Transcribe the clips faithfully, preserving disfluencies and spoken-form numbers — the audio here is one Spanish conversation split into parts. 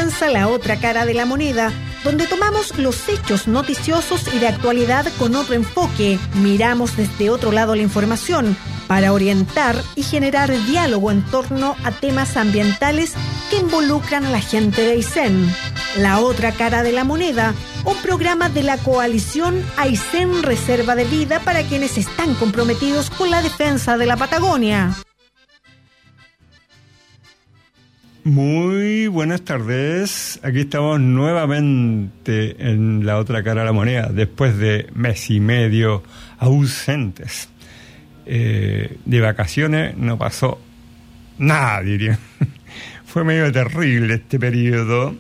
comienza La Otra Cara de la Moneda, donde tomamos los hechos noticiosos y de actualidad con otro enfoque, miramos desde otro lado la información para orientar y generar diálogo en torno a temas ambientales que involucran a la gente de Aysén. La Otra Cara de la Moneda, un programa de la coalición Aysén Reserva de Vida para quienes están comprometidos con la defensa de la Patagonia. Muy buenas tardes, aquí estamos nuevamente en La Otra Cara de la Moneda, después de mes y medio ausentes. Eh, de vacaciones no pasó nada, diría. Fue medio terrible este periodo.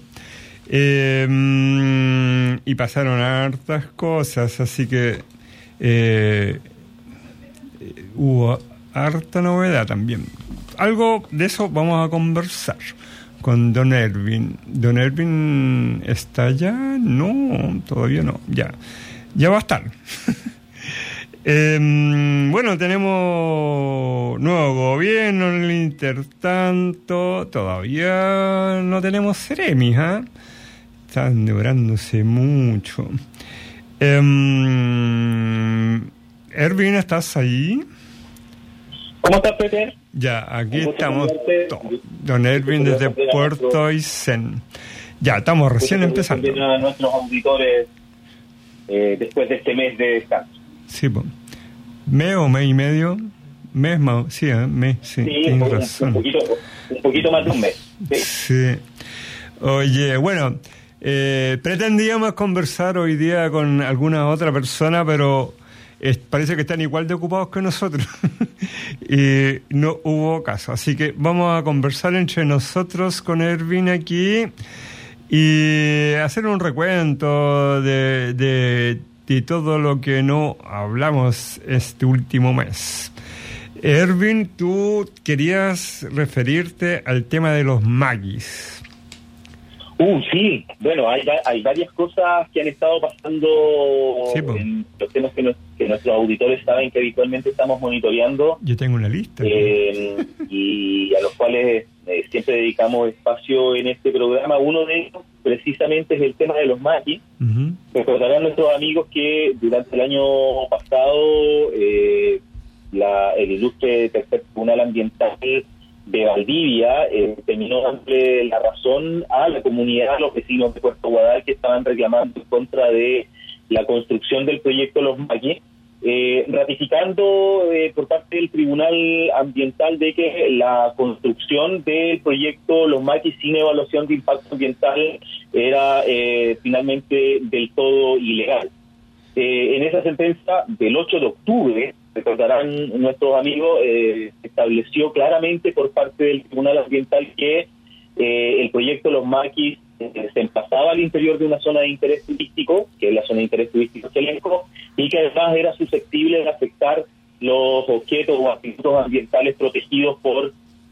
Eh, y pasaron hartas cosas, así que eh, hubo harta novedad también. Algo de eso vamos a conversar con Don Erwin. ¿Don Erwin está allá? No, todavía no. Ya, ya va a estar. eh, bueno, tenemos nuevo gobierno en el intertanto. Todavía no tenemos Ceremis, ¿eh? Están demorándose mucho. Eh, Erwin, ¿estás ahí? ¿Cómo estás, Pepe? Ya, aquí estamos todos. Don Erwin desde Puerto Aysén. Ya, estamos recién empezando. A nuestros auditores eh, después de este mes de descanso. Sí, pues. ¿Mes o mes y medio? Mes más, sí, ¿eh? mes, sí, sí tienes un, razón. Un poquito, un poquito más de un mes. Sí. sí. Oye, bueno, eh, pretendíamos conversar hoy día con alguna otra persona, pero Es, parece que están igual de ocupados que nosotros y no hubo caso, así que vamos a conversar entre nosotros con Erwin aquí y hacer un recuento de, de, de todo lo que no hablamos este último mes. Erwin, tú querías referirte al tema de los maquis. Uh, sí, bueno, hay, hay varias cosas que han estado pasando sí, en los temas que, nos, que nuestros auditores saben que habitualmente estamos monitoreando. Yo tengo una lista. Eh, y a los cuales eh, siempre dedicamos espacio en este programa. Uno de ellos precisamente es el tema de los maquis. Uh-huh. Recordarán nuestros amigos que durante el año pasado eh, la, el ilustre tercer tribunal ambiental de Valdivia eh, terminó dándole la razón a la comunidad, a los vecinos de Puerto Guadal que estaban reclamando en contra de la construcción del proyecto Los Maquis, eh, ratificando eh, por parte del Tribunal Ambiental de que la construcción del proyecto Los Maquis sin evaluación de impacto ambiental era eh, finalmente del todo ilegal. Eh, en esa sentencia del ocho de octubre, recordarán nuestros amigos, eh, estableció claramente por parte del Tribunal Ambiental que eh, el proyecto Los Maquis eh, se emplazaba al interior de una zona de interés turístico, que es la zona de interés turístico Chelenco, y que además era susceptible de afectar los objetos o atributos ambientales protegidos por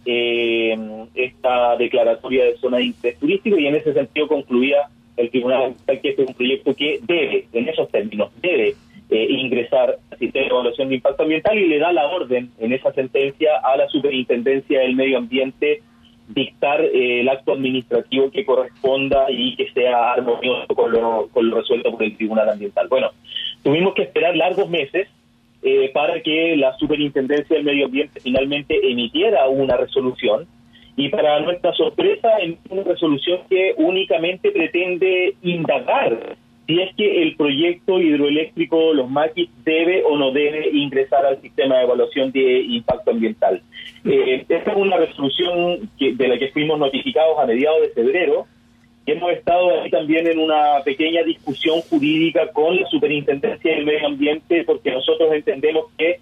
eh, esta declaratoria de zona de interés turístico, y en ese sentido concluía el Tribunal Ambiental que este es un proyecto que debe, en esos términos, debe Eh, ingresar al sistema de evaluación de impacto ambiental, y le da la orden en esa sentencia a la Superintendencia del Medio Ambiente dictar eh, el acto administrativo que corresponda y que sea armonioso con lo, con lo resuelto por el Tribunal Ambiental. Bueno, tuvimos que esperar largos meses eh, para que la Superintendencia del Medio Ambiente finalmente emitiera una resolución, y para nuestra sorpresa, en una resolución que únicamente pretende indagar si es que el proyecto hidroeléctrico Los Maquis debe o no debe ingresar al sistema de evaluación de impacto ambiental. Eh, esta es una resolución que, de la que fuimos notificados a mediados de febrero, y hemos estado ahí también en una pequeña discusión jurídica con la Superintendencia del Medio Ambiente, porque nosotros entendemos que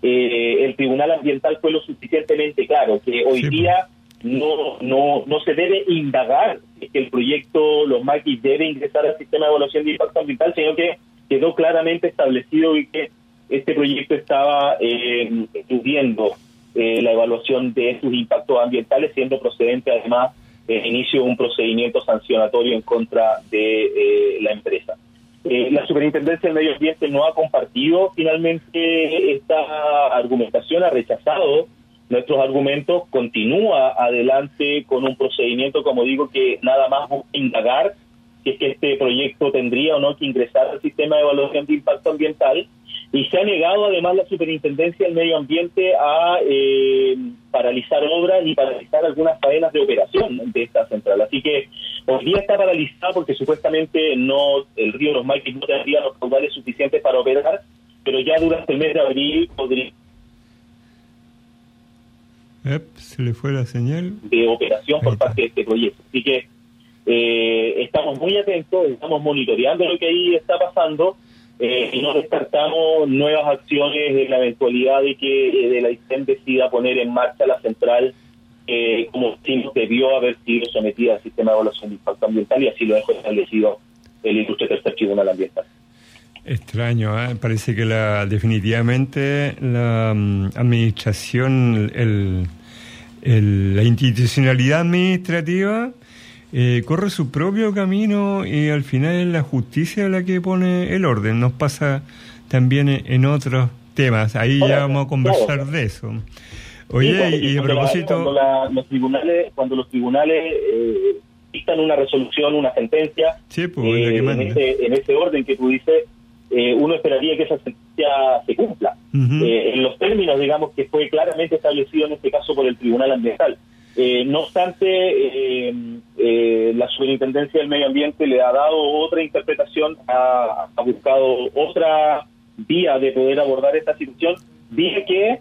eh, el Tribunal Ambiental fue lo suficientemente claro, que hoy sí. día no no no se debe indagar que el proyecto Los Maquis debe ingresar al sistema de evaluación de impacto ambiental, sino que quedó claramente establecido y que este proyecto estaba eh, estudiando eh, la evaluación de sus impactos ambientales, siendo procedente además el inicio de un procedimiento sancionatorio en contra de eh, la empresa. Eh, la Superintendencia del Medio Ambiente no ha compartido finalmente esta argumentación, ha rechazado nuestros argumentos, continúa adelante con un procedimiento, como digo, que nada más busca indagar si es que este proyecto tendría o no que ingresar al sistema de evaluación de impacto ambiental, y se ha negado además la Superintendencia del Medio Ambiente a eh, paralizar obras y paralizar algunas faenas de operación de esta central. Así que hoy día está paralizada porque supuestamente no el río Los Maquis no tendría los caudales suficientes para operar, pero ya durante el mes de abril podría... Ep, se le fue la señal. De operación por parte de este proyecto. Así que eh, estamos muy atentos, estamos monitoreando lo que ahí está pasando eh, y no descartamos nuevas acciones en la eventualidad de que eh, de la Aysén decida poner en marcha la central eh, como si debió haber sido sometida al sistema de evaluación de impacto ambiental, y así lo dejó establecido el Ilustre Tercer Tribunal Ambiental. Extraño, ¿eh? Parece que la definitivamente la um, administración, el, el, la institucionalidad administrativa eh, corre su propio camino y al final es la justicia la que pone el orden. Nos pasa también en, en otros temas. Ahí Hola, ya vamos a conversar claro. de eso. Oye, sí, cuando, y a propósito... La, cuando, la, los tribunales, cuando los tribunales eh, dictan una resolución, una sentencia, sí, pues, eh, en, ese, en ese orden que tú dices, Eh, uno esperaría que esa sentencia se cumpla, uh-huh. eh, en los términos, digamos, que fue claramente establecido en este caso por el Tribunal Ambiental. Eh, no obstante, eh, eh, la Superintendencia del Medio Ambiente le ha dado otra interpretación, ha, ha buscado otra vía de poder abordar esta situación, vía que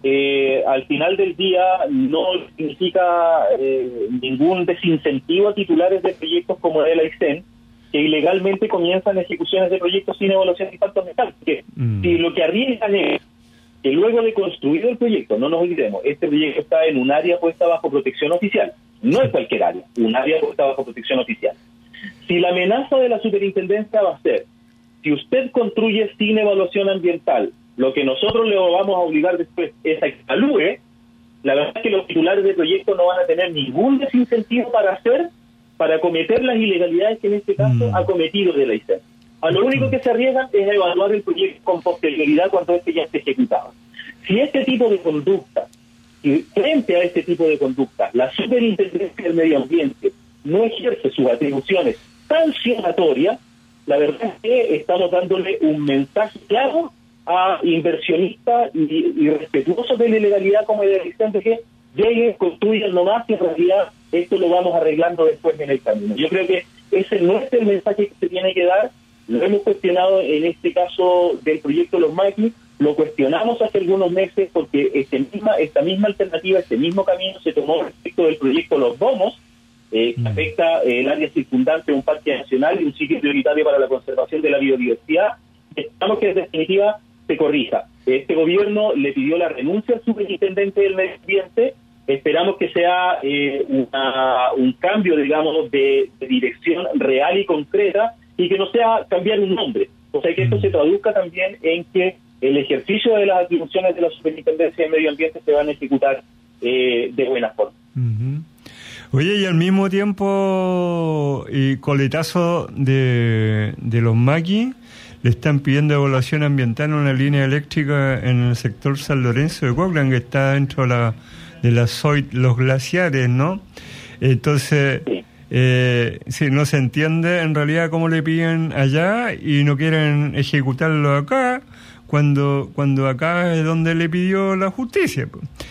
eh, al final del día no significa eh, ningún desincentivo a titulares de proyectos como el Aysén, que ilegalmente comienzan ejecuciones de proyectos sin evaluación de impacto ambiental. Porque mm. si lo que arriesgan es que luego de construido el proyecto, no nos olvidemos, este proyecto está en un área puesta bajo protección oficial, no es cualquier área, un área puesta bajo protección oficial. Si la amenaza de la superintendencia va a ser, si usted construye sin evaluación ambiental, lo que nosotros le vamos a obligar después es a que evalúe, la verdad es que los titulares de proyecto no van a tener ningún desincentivo para hacer para cometer las ilegalidades que en este caso mm. ha cometido de la Aysén. A lo único que se arriesgan es a evaluar el proyecto con posterioridad cuando este ya esté ejecutado. Si este tipo de conducta, si frente a este tipo de conducta, la Superintendencia del Medio Ambiente no ejerce sus atribuciones sancionatorias, la verdad es que estamos dándole un mensaje claro a inversionistas y, y respetuosos de la ilegalidad como el de Aysén, de que lleguen, construyan nomás y en realidad esto lo vamos arreglando después en el camino. Yo creo que ese no es el mensaje que se tiene que dar. Lo hemos cuestionado en este caso del proyecto Los Maquis, lo cuestionamos hace algunos meses porque este misma, esta misma alternativa, este mismo camino se tomó respecto del proyecto Los Domos, eh, que afecta eh, el área circundante de un parque nacional y un sitio prioritario para la conservación de la biodiversidad. Esperamos que en definitiva se corrija. Este gobierno le pidió la renuncia al superintendente del medio ambiente. Esperamos que sea eh, una, un cambio, digamos, de, de dirección real y concreta y que no sea cambiar un nombre. O sea, que esto se traduzca también en que el ejercicio de las atribuciones de la Superintendencia del Medio Ambiente se van a ejecutar eh, de buena forma. Uh-huh. Oye, y al mismo tiempo, y coletazo de, de los Maquis, le están pidiendo evaluación ambiental en una línea eléctrica en el sector San Lorenzo de Coquelin, que está dentro de la de la S O I T, los glaciares, ¿no? Entonces, sí. Eh, sí, no se entiende en realidad cómo le piden allá y no quieren ejecutarlo acá, cuando cuando acá es donde le pidió la justicia.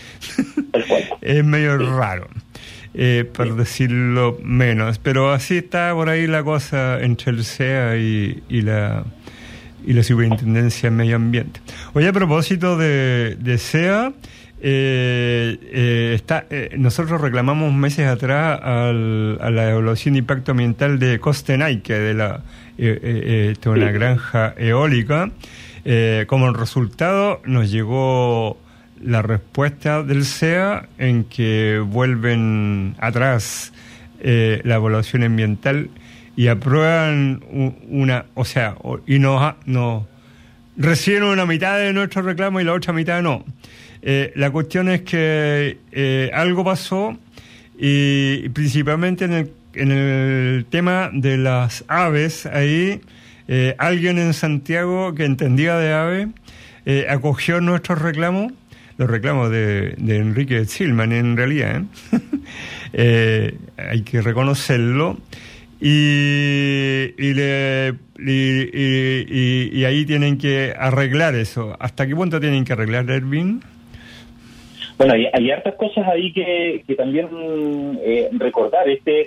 Es medio raro, eh, por sí. decirlo menos, pero así está por ahí la cosa entre el C E A y, y la y la Superintendencia de Medio Ambiente. Oye, a propósito de, de C E A, Eh, eh, está, eh, nosotros reclamamos meses atrás al, a la evaluación de impacto ambiental de Costenayque, de la eh, eh, de una granja eólica. Eh, como resultado nos llegó la respuesta del C E A en que vuelven atrás eh, la evaluación ambiental y aprueban una, o sea, y nos, nos reciben una mitad de nuestro reclamo y la otra mitad no. Eh, la cuestión es que eh, algo pasó y, y principalmente en el, en el tema de las aves, ahí eh, alguien en Santiago que entendía de aves eh, acogió nuestros reclamos, los reclamos de, de Enrique Zillman, en realidad, ¿eh? eh, hay que reconocerlo. Y, y, le, y, y, y, y ahí tienen que arreglar eso. ¿Hasta qué punto tienen que arreglar, Erwin? Bueno, hay, hay hartas cosas ahí que, que también eh, recordar, este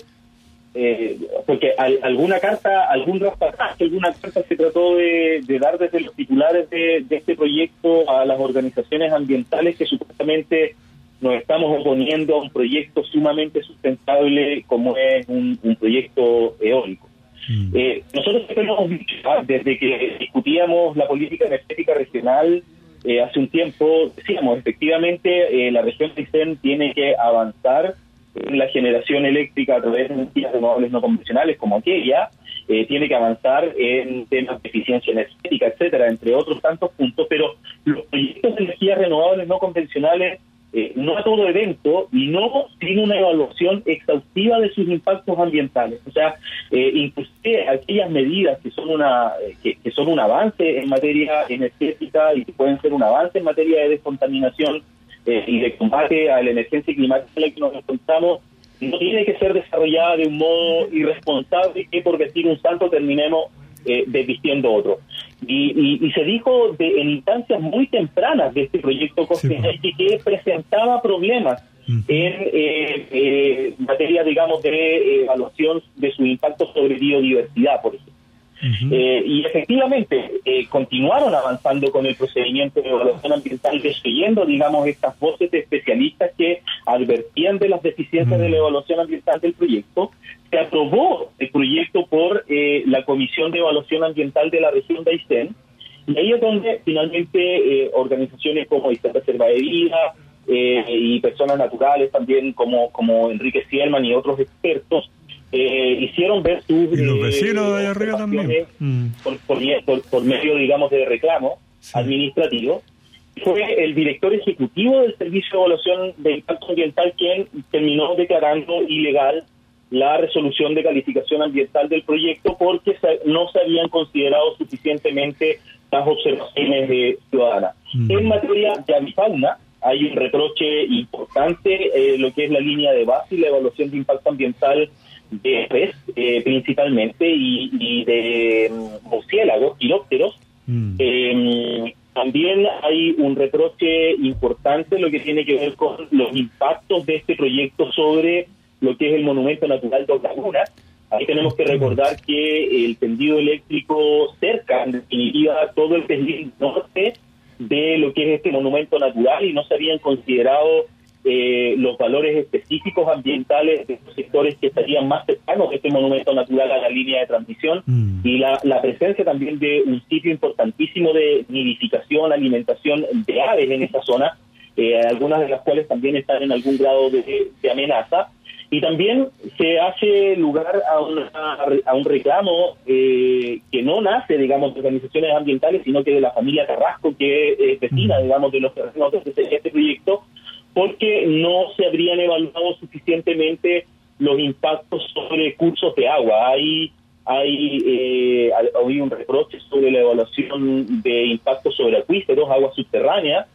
eh, porque al, alguna carta, algún reportaje, alguna carta se trató de, de dar desde los titulares de, de este proyecto a las organizaciones ambientales que supuestamente nos estamos oponiendo a un proyecto sumamente sustentable como es un, un proyecto eólico. Mm. Eh, nosotros siempre lo hemos dicho, ¿ah? Desde que discutíamos la política energética regional eh, hace un tiempo, decíamos, efectivamente, eh, la región de Aysén tiene que avanzar en la generación eléctrica a través de energías renovables no convencionales como aquella, eh, tiene que avanzar en temas de eficiencia energética, etcétera, entre otros tantos puntos, pero los proyectos de energías renovables no convencionales Eh, no a todo evento y no sin una evaluación exhaustiva de sus impactos ambientales. O sea, eh, inclusive aquellas medidas que son una eh, que, que son un avance en materia energética y que pueden ser un avance en materia de descontaminación eh, y de combate a la emergencia climática en la que nos encontramos, no tiene que ser desarrollada de un modo irresponsable que por decir un santo terminemos Eh, desvistiendo otro. Y, y, y se dijo de, en instancias muy tempranas de este proyecto Coste sí, que presentaba problemas uh-huh. en eh, eh, materia, digamos, de eh, evaluación de su impacto sobre biodiversidad, por ejemplo. Uh-huh. Eh, y efectivamente eh, continuaron avanzando con el procedimiento de evaluación ambiental, destruyendo, digamos, estas voces de especialistas que advertían de las deficiencias uh-huh. de la evaluación ambiental del proyecto. Se aprobó el proyecto por eh, la Comisión de Evaluación Ambiental de la región de Aysén, y ahí es donde finalmente eh, organizaciones como Aysén Reserva de Vida eh, y personas naturales también como, como Enrique Zillman y otros expertos eh, hicieron ver sus y los vecinos eh, de allá arriba también mm. por, por, por, por medio, digamos, de reclamo sí. administrativo. Fue el director ejecutivo del Servicio de Evaluación de Impacto Ambiental quien terminó declarando ilegal la resolución de calificación ambiental del proyecto porque no se habían considerado suficientemente las observaciones de ciudadanas. Mm. En materia de avifauna hay un reproche importante, eh, lo que es la línea de base y la evaluación de impacto ambiental de res, eh, principalmente, y, y de um, murciélagos, quirópteros. Mm. Eh, también hay un reproche importante lo que tiene que ver con los impactos de este proyecto sobre lo que es el monumento natural Dos Lagunas. Ahí tenemos que recordar que el tendido eléctrico cerca, en definitiva, todo el perfil norte de lo que es este monumento natural y no se habían considerado eh, los valores específicos ambientales de los sectores que estarían más cercanos a este monumento natural a la línea de transmisión mm. y la, la presencia también de un sitio importantísimo de nidificación, alimentación de aves en esa zona, eh, algunas de las cuales también están en algún grado de, de amenaza. Y también se hace lugar a, una, a un reclamo eh, que no nace, digamos, de organizaciones ambientales, sino que de la familia Carrasco, que es vecina, digamos, de los terrenos de este proyecto, porque no se habrían evaluado suficientemente los impactos sobre cursos de agua. Hay hay, eh, hay un reproche sobre la evaluación de impactos sobre acuíferos, aguas subterráneas,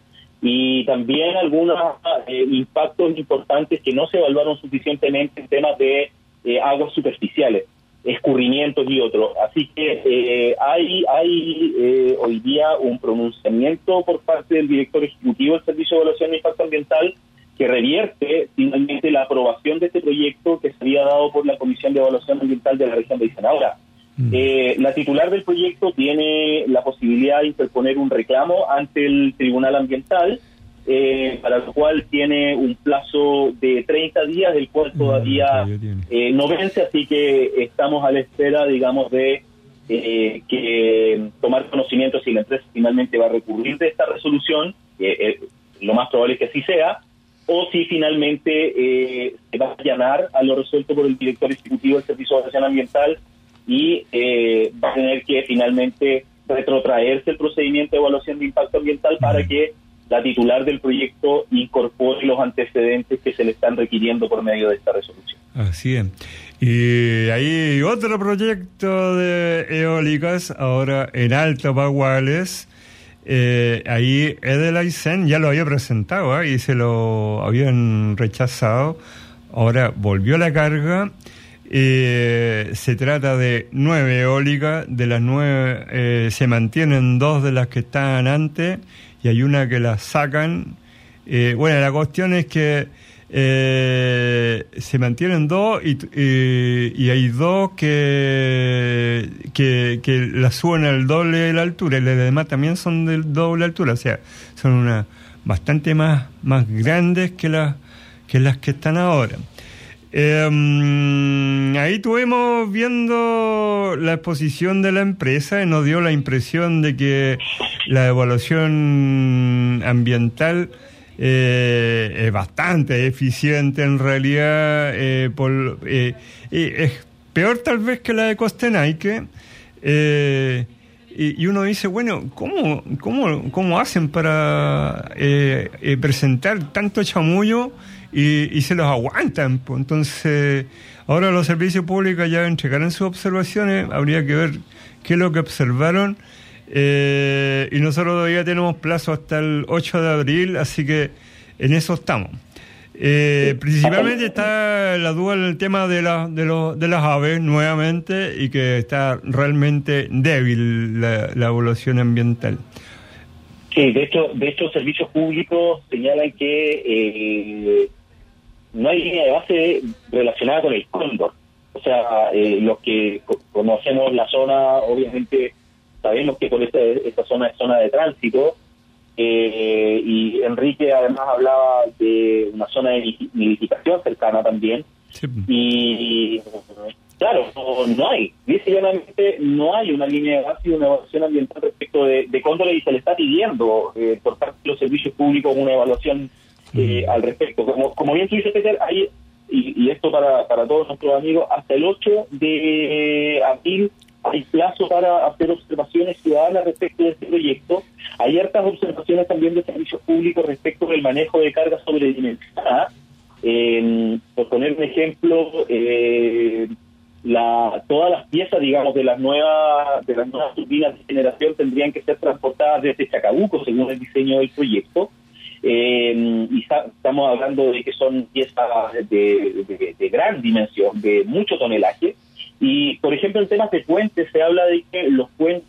y también algunos eh, impactos importantes que no se evaluaron suficientemente en temas de eh, aguas superficiales, escurrimientos y otros. Así que eh, hay hay eh, hoy día un pronunciamiento por parte del director ejecutivo del Servicio de Evaluación de Impacto Ambiental que revierte finalmente la aprobación de este proyecto que se había dado por la Comisión de Evaluación Ambiental de la región de Aysén. Ahora, Eh, la titular del proyecto tiene la posibilidad de interponer un reclamo ante el Tribunal Ambiental, eh, para lo cual tiene un plazo de treinta días, el cual todavía eh, no vence, así que estamos a la espera, digamos, de eh, que tomar conocimiento si la empresa finalmente va a recurrir de esta resolución, eh, eh, lo más probable es que así sea, o si finalmente eh, se va a allanar a lo resuelto por el director ejecutivo del Servicio de Evaluación Ambiental y eh, va a tener que finalmente retrotraerse el procedimiento de evaluación de impacto ambiental para que la titular del proyecto incorpore los antecedentes que se le están requiriendo por medio de esta resolución. Así es. Y hay otro proyecto de eólicas ahora en Alto Baguales, eh, ahí Edelaisen ya lo había presentado, ¿eh? Y se lo habían rechazado. Ahora volvió la carga. Eh, se trata de nueve eólicas. De las nueve eh, se mantienen dos de las que estaban antes y hay una que las sacan. Eh, bueno, la cuestión es que eh, se mantienen dos y, y, y hay dos que, que que las suben al doble de la altura y las demás también son del doble de altura, o sea, son una bastante más más grandes que las que las que están ahora. Eh, ahí estuvimos viendo la exposición de la empresa y nos dio la impresión de que la evaluación ambiental eh, es bastante eficiente en realidad, eh, por, eh, eh, es peor tal vez que la de Costenaique, eh, y, y uno dice, bueno, ¿cómo, cómo, cómo hacen para eh, eh, presentar tanto chamullo y, y se los aguantan? Pues entonces, ahora los servicios públicos ya entregarán sus observaciones, habría que ver qué es lo que observaron. Eh, y nosotros todavía tenemos plazo hasta el ocho de abril, así que en eso estamos. Eh, principalmente está la duda en el tema de, la, de, lo, de las aves nuevamente, y que está realmente débil la, la evaluación ambiental. Sí, de hecho, de hecho servicios públicos señalan que eh, no hay línea de base relacionada con el cóndor. O sea, eh, los que co- conocemos la zona, obviamente sabemos que por esta, esta zona es zona de tránsito, eh, y Enrique además hablaba de una zona de nidificación cercana también, sí. Y claro, no, no hay, dice llanamente, no hay una línea de base y una evaluación ambiental respecto de, de cóndores, y se le está pidiendo eh, por parte de los servicios públicos una evaluación eh, mm. al respecto. Como, como bien tú dices, Peter, hay, y, y esto para, para todos nuestros amigos, hasta el ocho de abril hay plazo para hacer observaciones ciudadanas respecto de este proyecto. Hay hartas observaciones también de servicios públicos respecto del manejo de cargas sobredimensionadas. Eh, por poner un ejemplo, eh, la todas las piezas, digamos, de las nuevas de las nuevas turbinas de generación tendrían que ser transportadas desde Chacabuco, según el diseño del proyecto. Eh, y sa- estamos hablando de que son piezas de, de, de gran dimensión, de mucho tonelaje. Y, por ejemplo, en temas de puentes, se habla de que los puentes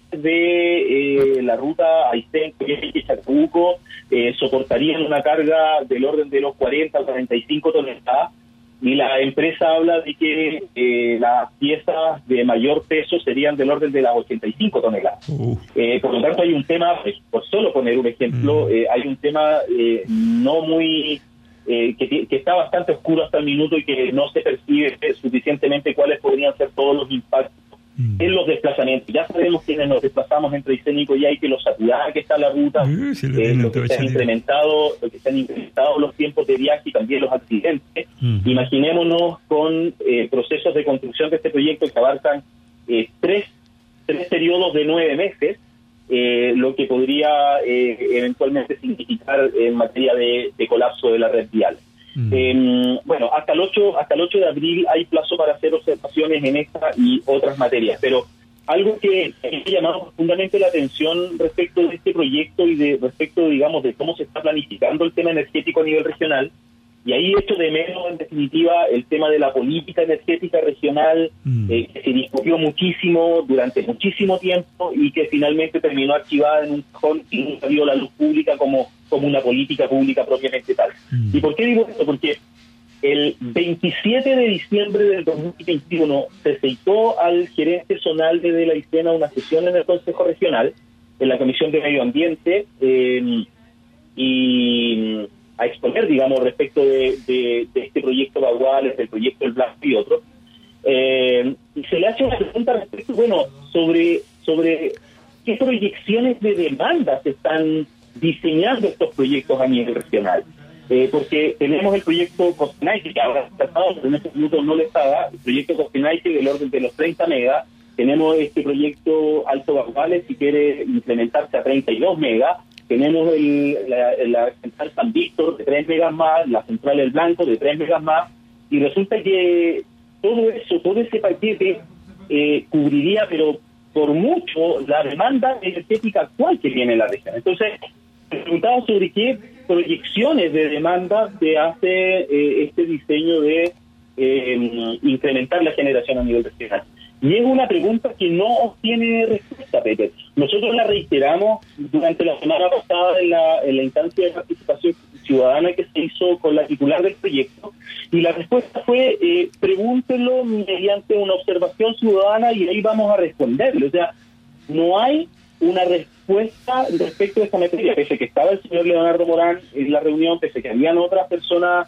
de eh, la ruta Aysén, Chacabuco, eh, soportarían una carga del orden de los cuarenta a cuarenta y cinco toneladas, y la empresa habla de que eh, las piezas de mayor peso serían del orden de las ochenta y cinco toneladas. Uh. Eh, por lo tanto, hay un tema, pues, por solo poner un ejemplo, uh. eh, hay un tema eh, no muy... Eh, que, que está bastante oscuro hasta el minuto y que no se percibe suficientemente cuáles podrían ser todos los impactos mm. en los desplazamientos. Ya sabemos quiénes nos desplazamos entre Aysén y Coyhaique, lo saturada que está la ruta, uh, sí, eh, lo que se han incrementado, lo que se han incrementado los tiempos de viaje y también los accidentes. Mm. Imaginémonos con eh, procesos de construcción de este proyecto que abarcan eh, tres, tres periodos de nueve meses. Eh, lo que podría eh, eventualmente significar en materia de, de colapso de la red vial. Mm. Eh, bueno, hasta el ocho hasta el ocho de abril hay plazo para hacer observaciones en esta y otras materias, pero algo que me ha llamado profundamente la atención respecto de este proyecto y de respecto, digamos, de cómo se está planificando el tema energético a nivel regional, y ahí echo de menos, en definitiva, el tema de la política energética regional, mm. eh, que se discutió muchísimo durante muchísimo tiempo y que finalmente terminó archivada en un cajón y nunca vio la luz pública como, como una política pública propiamente tal. Mm. ¿Y por qué digo esto? Porque el veintisiete de diciembre del dos mil veintiuno se citó al gerente zonal de De la Aysén a una sesión en el Consejo Regional, en la Comisión de Medio Ambiente, eh, y... a exponer, digamos, respecto de, de, de este proyecto Baguales, del proyecto El Blanco y otros. Eh, y se le hace una pregunta respecto, bueno, sobre, sobre qué proyecciones de demanda se están diseñando estos proyectos a nivel regional. Eh, porque tenemos el proyecto Costenaique, que ahora está tratado, pero en este minuto no le estaba, el proyecto Costenaique del orden de los treinta megas. Tenemos este proyecto Alto Baguales, si quiere implementarse a treinta y dos megas. Tenemos el, la, la central San Víctor de tres megas más, la central El Blanco de tres megas más, y resulta que todo eso, todo ese paquete eh, cubriría, pero por mucho la demanda energética actual que tiene la región. Entonces, me preguntaba sobre qué proyecciones de demanda se hace eh, este diseño de eh, incrementar la generación a nivel regional. Y es una pregunta que no tiene respuesta, Pepe. Nosotros la reiteramos durante la semana pasada en la, en la instancia de participación ciudadana que se hizo con la titular del proyecto, y la respuesta fue, eh, pregúntenlo mediante una observación ciudadana y ahí vamos a responderle. O sea, no hay una respuesta respecto de esta materia, pese que estaba el señor Leonardo Morán en la reunión, pese que habían otras personas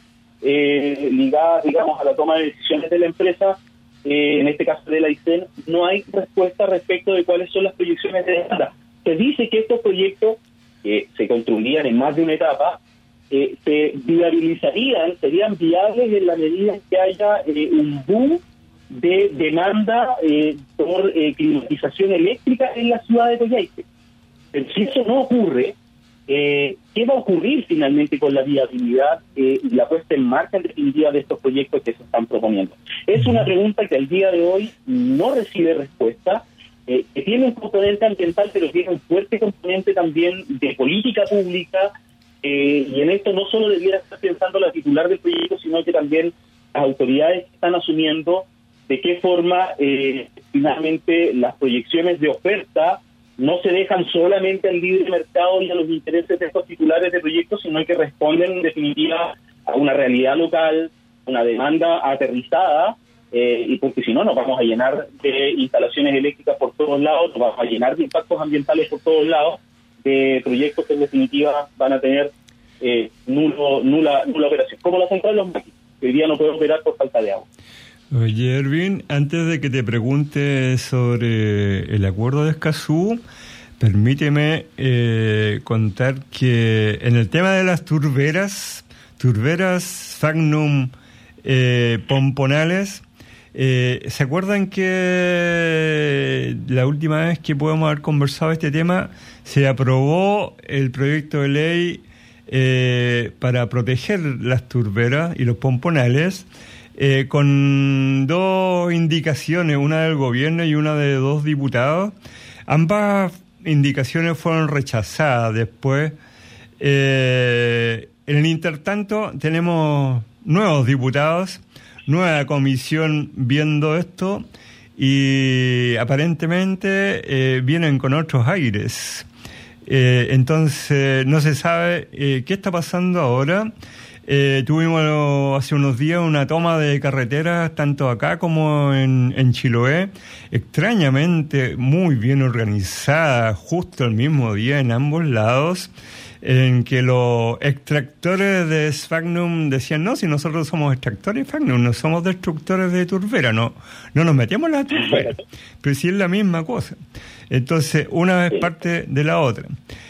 eh, ligadas, digamos, a la toma de decisiones de la empresa, eh, en este caso de la I C E N, no hay respuesta respecto de cuáles son las proyecciones de demanda. Se dice que estos proyectos, que eh, se construirían en más de una etapa, eh, se viabilizarían, serían viables en la medida en que haya eh, un boom de demanda eh, por eh, climatización eléctrica en la ciudad de Coyhaique. Pero si eso no ocurre, eh, ¿qué va a ocurrir finalmente con la viabilidad eh, y la puesta en marcha en definitiva de estos proyectos que se están proponiendo? Es una pregunta que al día de hoy no recibe respuesta, eh, que tiene un componente ambiental, pero tiene un fuerte componente también de política pública, eh, y en esto no solo debiera estar pensando la titular del proyecto, sino que también las autoridades que están asumiendo de qué forma eh, finalmente las proyecciones de oferta no se dejan solamente al libre mercado y a los intereses de estos titulares de proyectos, sino que responden en definitiva a una realidad local, una demanda aterrizada, eh, y porque si no nos vamos a llenar de instalaciones eléctricas por todos lados, nos vamos a llenar de impactos ambientales por todos lados, de proyectos que en definitiva van a tener eh, nulo, nula, nula operación, como la central de los maquis, que hoy día no puede operar por falta de agua. Oye, Erwin, antes de que te pregunte sobre el acuerdo de Escazú, permíteme eh, contar que en el tema de las turberas, turberas Sfagnum eh, pomponales, eh, ¿se acuerdan que la última vez que podemos haber conversado este tema se aprobó el proyecto de ley eh, para proteger las turberas y los pomponales? Eh, con dos indicaciones, una del gobierno y una de dos diputados. Ambas indicaciones fueron rechazadas después. Eh, en el intertanto tenemos nuevos diputados, nueva comisión viendo esto y aparentemente eh, vienen con otros aires. Eh, entonces no se sabe eh, qué está pasando ahora. Eh, tuvimos hace unos días una toma de carreteras tanto acá como en, en Chiloé, extrañamente muy bien organizada, justo el mismo día en ambos lados, en que los extractores de Sfagnum decían, no, si nosotros somos extractores de Sfagnum, no somos destructores de turbera, no, no nos metemos en la turbera, pero sí es la misma cosa. Entonces, una es parte de la otra.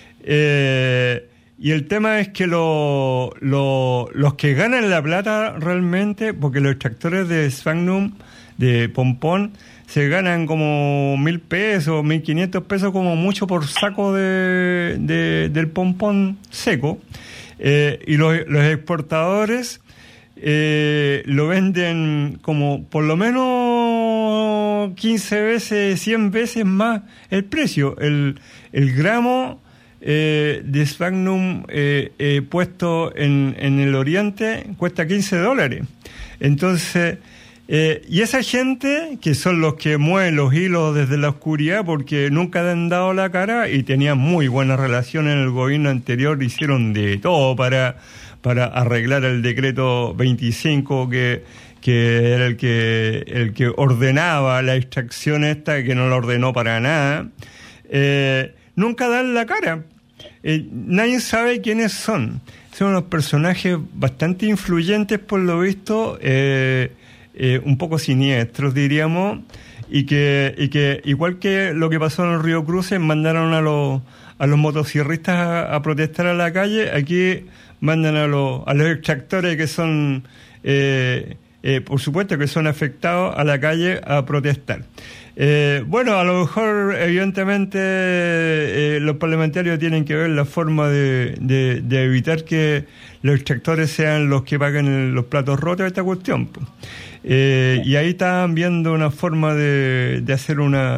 Eh... Y el tema es que lo, lo, los que ganan la plata realmente, porque los extractores de Sfagnum, de pompón, se ganan como mil pesos, mil quinientos pesos como mucho por saco de, de del pompón seco. Eh, y los, los exportadores eh, lo venden como por lo menos quince veces, cien veces más el precio. El, el gramo Eh, de Sfagnum eh, eh, puesto en, en el oriente cuesta quince dólares. Entonces, eh, y esa gente, que son los que mueven los hilos desde la oscuridad porque nunca han dado la cara y tenían muy buena relación en el gobierno anterior, hicieron de todo para, para arreglar el decreto veinticinco que que era el que, el que ordenaba la extracción esta, que no la ordenó para nada, eh, nunca dan la cara. Eh, nadie sabe quiénes son. Son unos personajes bastante influyentes, por lo visto, eh, eh, un poco siniestros, diríamos, y que, y que igual que lo que pasó en el Río Cruces, mandaron a los a los motosierristas a, a protestar a la calle. Aquí mandan a los a los extractores que son, eh, eh, por supuesto, que son afectados a la calle a protestar. Eh, bueno, a lo mejor, evidentemente, eh, los parlamentarios tienen que ver la forma de, de, de evitar que los extractores sean los que paguen el, los platos rotos de esta cuestión. Eh, y ahí están viendo una forma de, de hacer una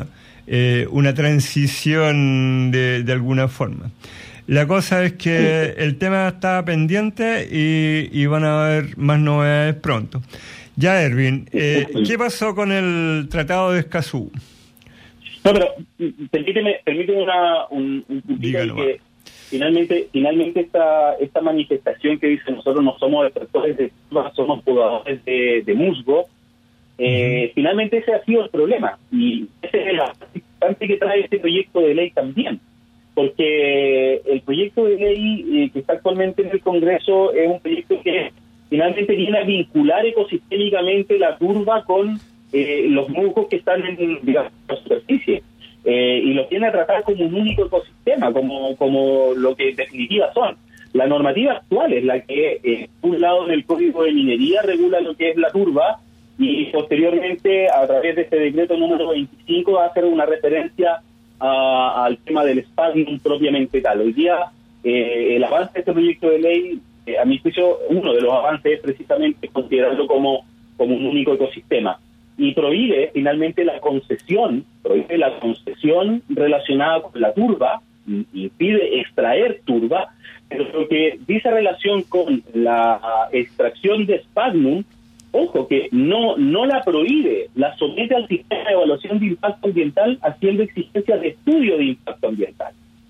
eh, una transición de, de alguna forma. La cosa es que el tema está pendiente y, y van a haber más novedades pronto. Ya, Erwin, eh, ¿qué pasó con el Tratado de Escazú? No, pero permíteme, permíteme una, un, un puntito en que finalmente, finalmente esta, esta manifestación que dice nosotros no somos detractores de somos jugadores de, de musgo, eh, uh-huh. finalmente ese ha sido el problema y ese es el importante que trae este proyecto de ley también. Porque el proyecto de ley eh, que está actualmente en el Congreso es un proyecto que finalmente viene a vincular ecosistémicamente la turba con eh, los musgos que están en, digamos, la superficie eh, y los viene a tratar como un único ecosistema, como como lo que en definitiva son. La normativa actual es la que, eh, por un lado, en el Código de Minería regula lo que es la turba y posteriormente, a través de este decreto número veinticinco, va a hacer una referencia A, al tema del sphagnum propiamente tal. Hoy día eh, el avance de este proyecto de ley, eh, a mi juicio, uno de los avances es precisamente considerarlo como, como un único ecosistema y prohíbe finalmente la concesión, prohíbe la concesión relacionada con la turba, impide extraer turba, pero lo que dice relación con la extracción de sphagnum, ojo, que no no la prohíbe, la somete al sistema de evaluación de impacto ambiental haciendo exigencias de estudio de impacto ambiental.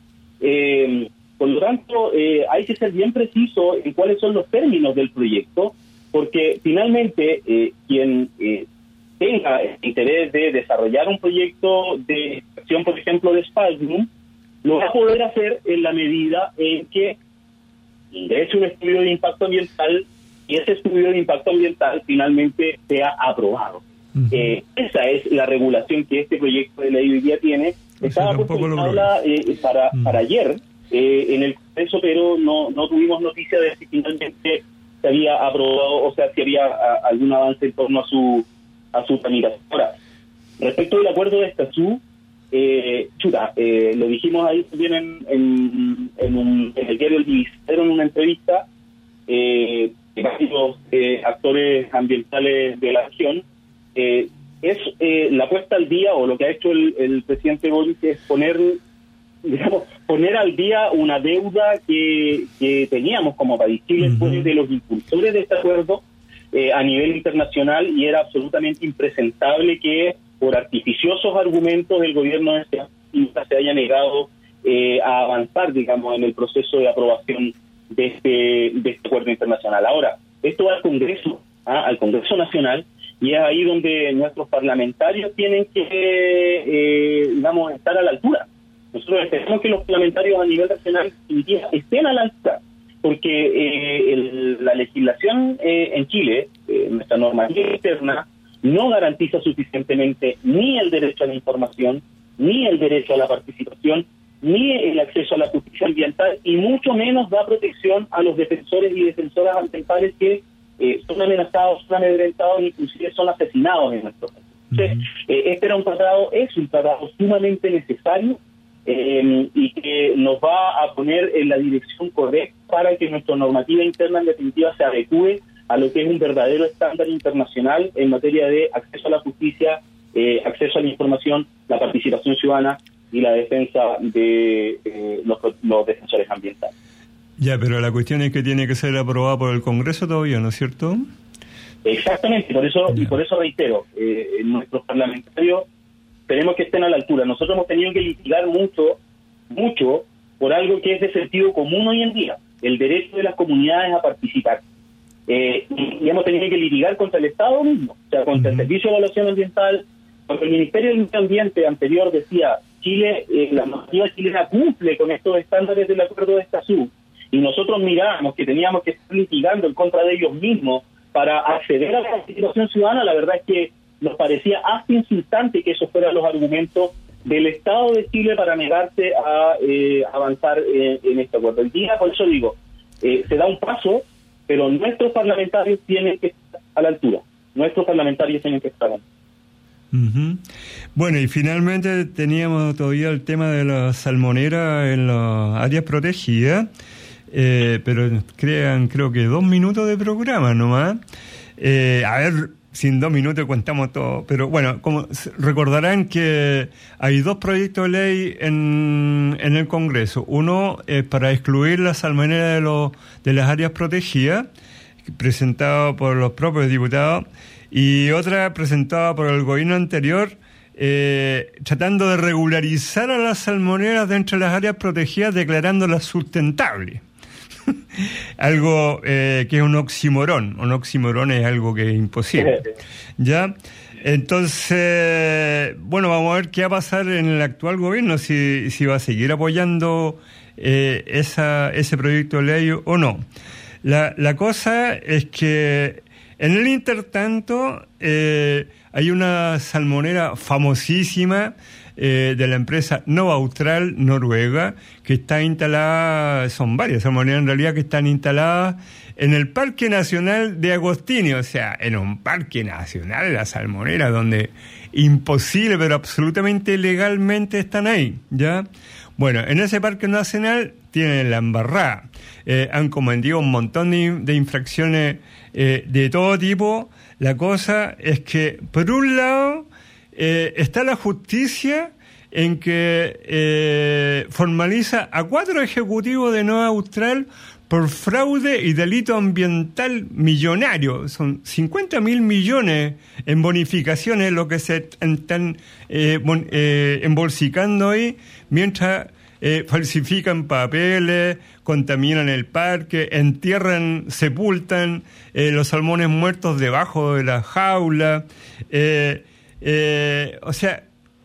Eh, por lo tanto, eh, hay que ser bien preciso en cuáles son los términos del proyecto, porque finalmente eh, quien eh, tenga el interés de desarrollar un proyecto de extracción, por ejemplo, de sphagnum, lo va a poder hacer en la medida en que ingrese un estudio de impacto ambiental y ese estudio de impacto ambiental finalmente sea aprobado. Uh-huh. Eh, esa es la regulación que este proyecto de ley hoy día tiene. O sea, estaba puesto en tabla eh, para, uh-huh. para ayer eh, en el Congreso, pero no no tuvimos noticia de si finalmente se había aprobado, o sea, si había a, algún avance en torno a su a su tramitación. Ahora, respecto del acuerdo de Escazú, eh, chuta, eh, lo dijimos ahí también en, en, en, un, en el diario El Divisero, en una entrevista, eh, varios eh, actores ambientales de la región, eh, es eh, la puesta al día, o lo que ha hecho el, el presidente Boric es poner, digamos, poner al día una deuda que, que teníamos como país. Chile uh-huh. fue de los impulsores de este acuerdo eh, a nivel internacional y era absolutamente impresentable que por artificiosos argumentos el gobierno de este se haya negado eh, a avanzar, digamos, en el proceso de aprobación de este, de este acuerdo internacional. Ahora, esto va al Congreso, ¿ah? al Congreso Nacional, y es ahí donde nuestros parlamentarios tienen que, eh, digamos, estar a la altura. Nosotros esperamos que los parlamentarios a nivel nacional estén a la altura, porque eh, el, la legislación eh, en Chile, eh, nuestra normativa interna, no garantiza suficientemente ni el derecho a la información, ni el derecho a la participación, ni el acceso a la justicia ambiental, y mucho menos da protección a los defensores y defensoras ambientales que eh, son amenazados, son amedrentados, inclusive son asesinados en nuestro país. Entonces, eh, este era un tratado, es un tratado sumamente necesario eh, y que nos va a poner en la dirección correcta para que nuestra normativa interna en definitiva se adecue a lo que es un verdadero estándar internacional en materia de acceso a la justicia, eh, acceso a la información, la participación ciudadana y la defensa de eh, los, los defensores ambientales. Ya, pero la cuestión es que tiene que ser aprobada por el Congreso todavía, ¿no es cierto? Exactamente, por eso y por eso reitero, eh, nuestros parlamentarios tenemos que estén a la altura. Nosotros hemos tenido que litigar mucho, mucho por algo que es de sentido común hoy en día, el derecho de las comunidades a participar. Eh, y hemos tenido que litigar contra el Estado mismo, o sea, contra uh-huh. el Servicio de Evaluación Ambiental, porque el Ministerio del Medio Ambiente anterior decía Chile, eh, la normativa chilena cumple con estos estándares del Acuerdo de Escazú, y nosotros mirábamos que teníamos que estar litigando en contra de ellos mismos para acceder a la participación ciudadana. La verdad es que nos parecía hasta insultante que esos fueran los argumentos del Estado de Chile para negarse a eh, avanzar eh, en este acuerdo. El día, por eso digo, eh, se da un paso, pero nuestros parlamentarios tienen que estar a la altura. Nuestros parlamentarios tienen que estar a la altura. Uh-huh. Bueno, y finalmente teníamos todavía el tema de la salmonera en las áreas protegidas, eh, pero crean creo que dos minutos de programa nomás. Eh, a ver, sin dos minutos contamos todo. Pero bueno, como recordarán que hay dos proyectos de ley en, en el Congreso. Uno es para excluir la salmonera de, los, de las áreas protegidas, presentado por los propios diputados, y otra presentada por el gobierno anterior, eh, tratando de regularizar a las salmoneras dentro de las áreas protegidas, declarándolas sustentables. Algo eh, que es un oxímoron. Un oxímoron es algo que es imposible. ¿Ya? Entonces, bueno, vamos a ver qué va a pasar en el actual gobierno, si, si va a seguir apoyando eh, esa, ese proyecto de ley o no. La, la cosa es que en el intertanto eh, hay una salmonera famosísima Eh, de la empresa Nova Austral, Noruega, que está instalada, son varias salmoneras en realidad que están instaladas en el Parque Nacional de Agostini, o sea, en un parque nacional, la salmonera, donde imposible, pero absolutamente legalmente están ahí, ¿ya? Bueno, en ese parque nacional tienen la embarrada, eh, han cometido un montón de, de infracciones eh, de todo tipo. La cosa es que, por un lado, Eh, está la justicia en que eh, formaliza a cuatro ejecutivos de Nova Austral por fraude y delito ambiental millonario. Son cincuenta mil millones en bonificaciones lo que se están eh, bon, eh, embolsicando ahí, mientras eh, falsifican papeles, contaminan el parque, entierran, sepultan eh, los salmones muertos debajo de la jaula. Eh, Eh, o sea,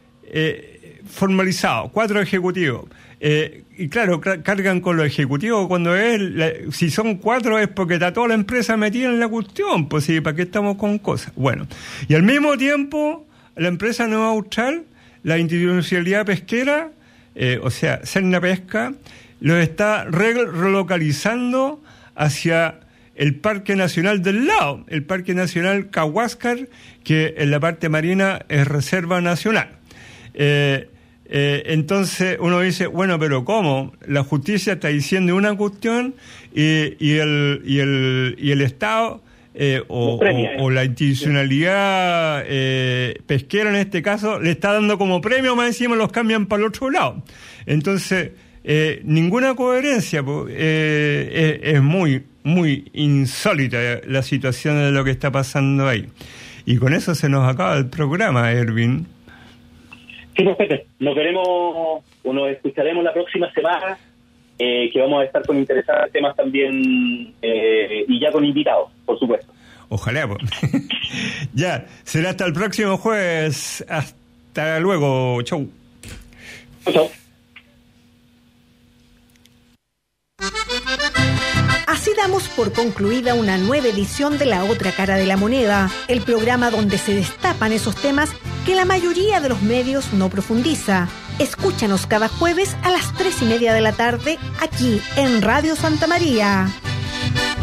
eh, formalizado, cuatro ejecutivos. Eh, y claro, ca- cargan con los ejecutivos cuando es, la, si son cuatro es porque está toda la empresa metida en la cuestión, pues sí, ¿para qué estamos con cosas? Bueno, y al mismo tiempo, la empresa Nova Austral, la institucionalidad pesquera, eh, o sea, Serna Pesca, los está re- relocalizando hacia el Parque Nacional del lado, el Parque Nacional Cahuáscar, que en la parte marina es reserva nacional. Eh, eh, entonces uno dice, bueno, pero ¿cómo? La justicia está diciendo una cuestión y, y, el, y, el, y el Estado eh, o, o, o la institucionalidad eh, pesquera en este caso le está dando como premio, más encima los cambian para el otro lado. Entonces, eh, ninguna coherencia, eh, es, es muy... muy insólita la situación de lo que está pasando ahí. Y con eso se nos acaba el programa, Erwin. Sí, perfecto. Nos veremos o nos escucharemos la próxima semana, eh, que vamos a estar con interesantes temas también eh, y ya con invitados, por supuesto. Ojalá. Ya, será hasta el próximo jueves. Hasta luego. Chau. Chau. Así damos por concluida una nueva edición de La Otra Cara de la Moneda, el programa donde se destapan esos temas que la mayoría de los medios no profundiza. Escúchanos cada jueves a las tres y media de la tarde aquí en Radio Santa María.